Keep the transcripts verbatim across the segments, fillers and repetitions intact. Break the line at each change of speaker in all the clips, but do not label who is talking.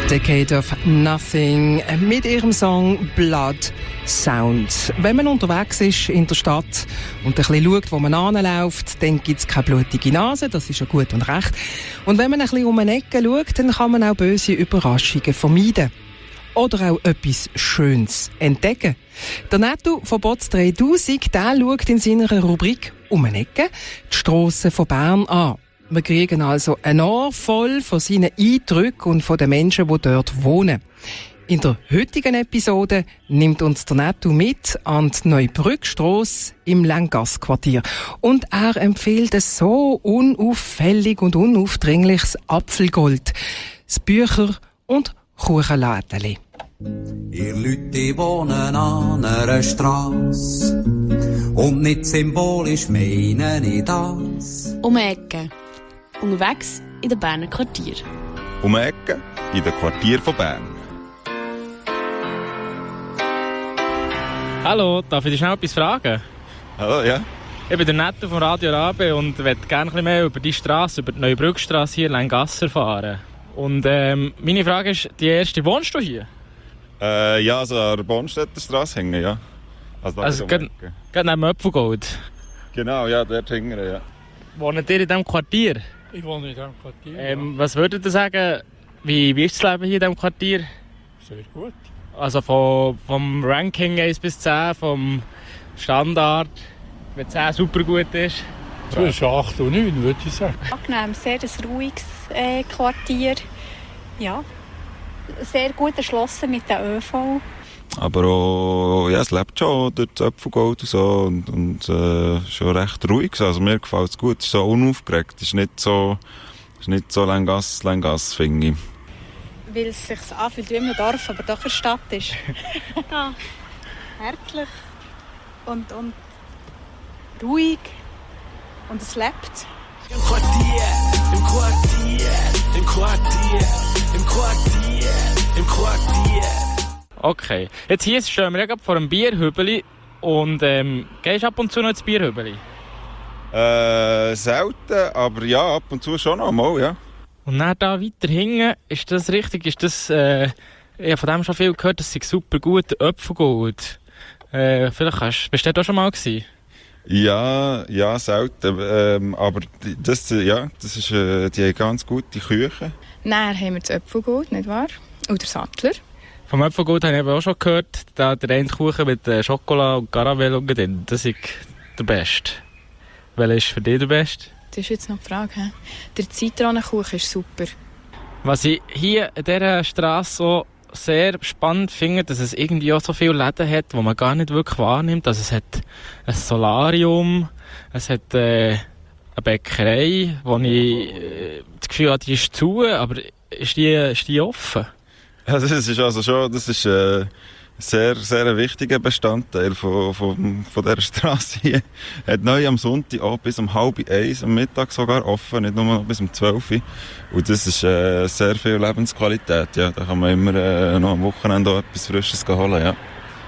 Decade of Nothing mit ihrem Song Blood Sound. Wenn man unterwegs ist in der Stadt und ein bisschen schaut, wo man anläuft, dann gibt es keine blutige Nase, das ist ja gut und recht. Und wenn man ein bisschen um eine Ecke schaut, dann kann man auch böse Überraschungen vermeiden. Oder auch etwas Schönes entdecken. Der Netto von Bots dreitausend, der schaut in seiner Rubrik «Um eine Ecke» die Strassen von Bern an. Wir kriegen also ein Ohr voll von seinen Eindrücken und von den Menschen, die dort wohnen. In der heutigen Episode nimmt uns der Netto mit an die Neubrückstrasse im Länggassquartier. Und er empfiehlt ein so unauffällig und unaufdringliches Apfelgold, das Bücher- und Kuchenlädeli.
Ihr Leute wohnen an einer Strasse und nicht symbolisch meine ich das.
Um die Ecke. Unterwegs in den Berner Quartier.
Um die Ecke in den Quartier von Bern.
Hallo, darf ich dich schnell etwas fragen?
Hallo, ja.
Ich bin der Netto von Radio Rabe und möchte gerne ein bisschen mehr über die Straße, über die Neubrückstrasse hier in Länggass erfahren. Und ähm, meine Frage ist, die erste, wohnst du hier?
Äh, ja, also an der Bornstedterstrasse hängen, ja. Also,
also gerade neben dem Apfelgold?
Genau, ja, dort hängen, ja.
Wohnt ihr in diesem Quartier?
Ich wohne in diesem Quartier,
ähm,
ja.
Was würdet ihr sagen, wie, wie ist das Leben hier in diesem Quartier?
Sehr gut.
Also von, vom Ranking eins bis zehn, vom Standard, wenn zehn super gut ist?
Zwischen acht und neun, würde ich sagen.
Angenehm, sehr ein ruhiges äh, Quartier. Ja, sehr gut erschlossen mit den ÖV.
Aber auch, ja, es lebt schon durch das Apfelgold und so und, und äh, schon recht ruhig. Also mir gefällt es gut, es ist so unaufgeregt, es ist nicht so, es ist nicht so Länggass, Länggass, finde ich.
Weil es sich anfühlt wie im Dorf, aber doch eine Stadt ist. Ja, herzlich und, und ruhig und es lebt.
Im Quartier, im Quartier, im Quartier, im Quartier, im Quartier.
Okay, jetzt hier stehen wir ja gerade vor einem Bierhübeli und ähm, gehst du ab und zu noch ins Bierhübeli?
Äh, selten, aber ja, ab und zu schon noch mal, ja.
Und dann da weiter hinten, ist das richtig? Ist das, äh, ich habe von dem schon viel gehört, das sei super gut, Apfelgold. Äh, vielleicht hast, bist du da schon mal gewesen?
Ja, ja, selten. Ähm, aber das, ja, das ist, äh, die haben ganz gute Küche.
Dann haben wir das Apfelgold, nicht wahr? Oder Sattler.
Vom Apfelgold habe ich eben auch schon gehört, da der eine Kuchen mit äh, Schokolade und Caramel drin, das ist der beste. Welcher ist für dich der beste?
Das ist jetzt noch die Frage. He? Der Zitronenkuchen ist super.
Was ich hier in dieser Strasse so sehr spannend finde, dass es irgendwie auch so viele Läden hat, die man gar nicht wirklich wahrnimmt. Also es hat ein Solarium, es hat äh, eine Bäckerei, wo ich äh, das Gefühl habe, die ist zu, aber ist die, ist die offen?
Also das ist also schon, das ist äh, sehr, sehr ein wichtiger Bestandteil von, von, von dieser Strasse hier. Hat neu am Sonntag auch bis um halb eins am Mittag sogar offen, nicht nur bis um zwölf. Und das ist äh, sehr viel Lebensqualität. Ja. Da kann man immer äh, noch am Wochenende auch etwas Frisches holen. Ja.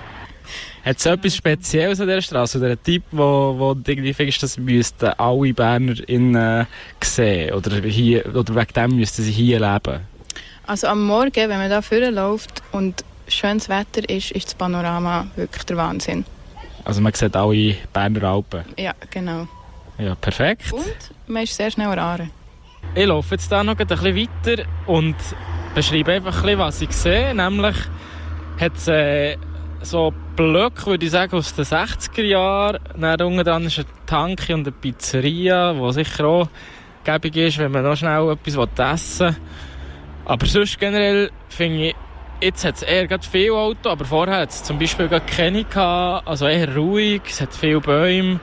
Hat es etwas Spezielles an dieser Strasse? Oder einen Tipp, wo, wo du irgendwie findest, das müssten alle BernerInnen sehen? Oder, hier, oder wegen dem müssten sie hier leben?
Also am Morgen, wenn man da vorne läuft und schönes Wetter ist, ist das Panorama wirklich der Wahnsinn.
Also man sieht alle Berner Alpen?
Ja, genau.
Ja, perfekt.
Und man ist sehr schnell an der Aare.
Ich laufe jetzt da noch ein bisschen weiter und beschreibe einfach ein bisschen, was ich sehe. Nämlich hat es äh, so Blöcke, würde ich sagen, aus den sechziger Jahren. Dann unten dran ist ein Tanki und eine Pizzeria, die sicher auch gäbig ist, wenn man noch schnell etwas essen will. Aber sonst generell finde ich, jetzt hat es eher gerade viele Autos, aber vorher hat es zum Beispiel gar keine gehabt, also eher ruhig, es hat viele Bäume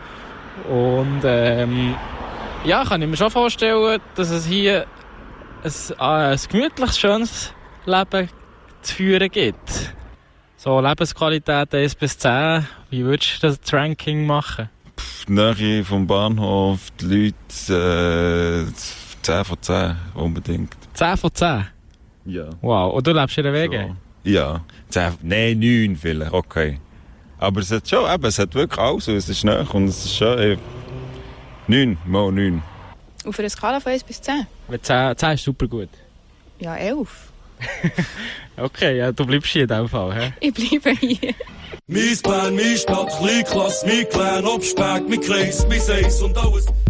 und ähm, ja, kann ich mir schon vorstellen, dass es hier ein, ein gemütliches, schönes Leben zu führen gibt. So Lebensqualität eins bis zehn, wie würdest du das Ranking machen?
Pff, Nähe vom Bahnhof, die Leute, äh, zehn von zehn unbedingt.
zehn von zehn?
Ja.
Wow, und du lebst in der Wege?
So. Ja. zehn, nein, neun vielleicht, okay. Aber es hat schon, eben, es hat wirklich alles, es ist nahe und es ist schon, ey, neun, mal neun.
Auf einer Skala von eins bis zehn?
zehn, zehn ist super gut.
Ja, elf.
Okay, ja, du bleibst hier in diesem Fall, hä?
Ich bleibe hier.
Mein Bern, meine Stadt, Kleinklasse, mein Clan, Obspeck, mein Kreis, mein Seis und alles.